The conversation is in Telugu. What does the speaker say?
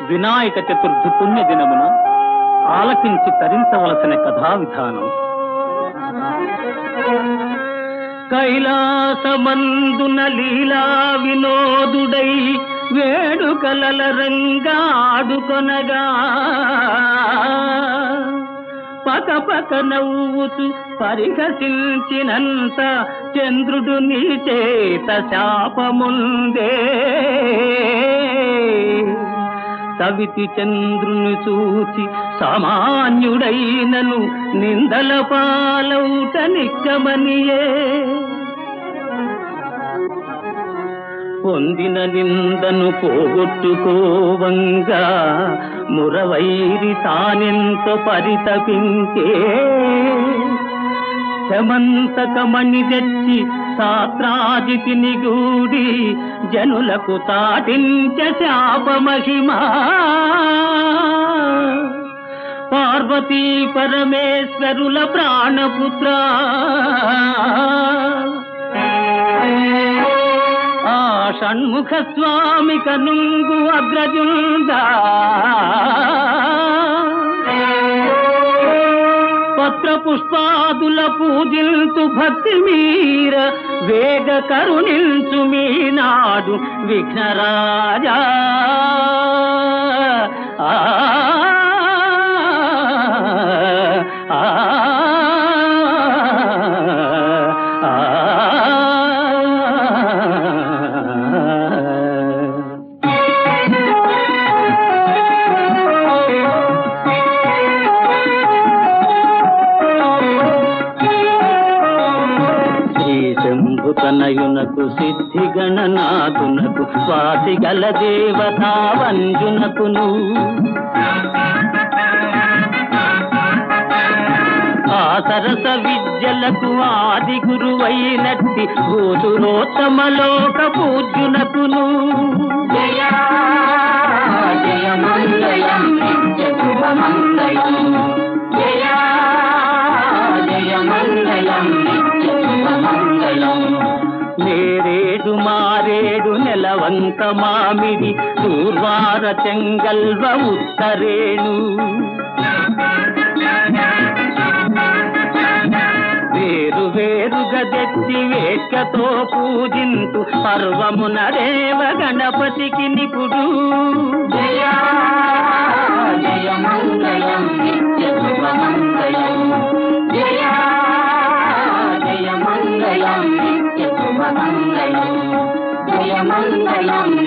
వినాయక చతుర్థి పుణ్య దినమున ఆలకించి తరించవలసిన కథా విధానం. కైలాసమందున లీలా వినోదుడై వేడుకలల రంగాడుకొనగా పక పక నవ్వుతూ పరిహసించినంత చంద్రుడు నీ చేత శాపముందే. సవితి చంద్రుని చూచి సామాన్యుడైనను నిందల పాలౌట నిక్కమనియే. పొందిన నిందను పోగొట్టుకోవంగా మురవైరి తానెంతో పరితపించే. శమంతకమణి తెచ్చి సాత్రాజితిని గూడి జనులకు తాటించ శాప మహిమా. పార్వతీ పరమేశ్వరుల ప్రాణపుత్ర ఆ షణ్ముఖ స్వామి కనుంగు అగ్రజుందా. పత్ర పుష్పాదుల పూజింతు భక్తి మీర వేగ కరుణించు మీనాడు విఘ్నరాజా. తనయునకు సిద్ధి గణనాథునకు స్వాతి గల దేవతా వంజునకును ఆ సరస విద్యలకు ఆది గురువైనట్టి భూసురోత్తమలోక పూజ్యునకును జయ జయ మంగళం నిత్య శుభమంగళం. జయ జయ మంగళం నిత్య శుభమంగళం. నేరేడు మారేడు నెలవంక మామిడి పూర్వార చెంగల్వ ఉత్తరేణు వేరు వేరుగా తెచ్చి వేట్కతో పూజింతు పర్వమున దేవ గణపతికి నిపుడు. జయ జయ మంగళం నిత్య శుభమంగళం. జయ జయ మంగళం నిత్య శుభమంగళం. జయ మంగళం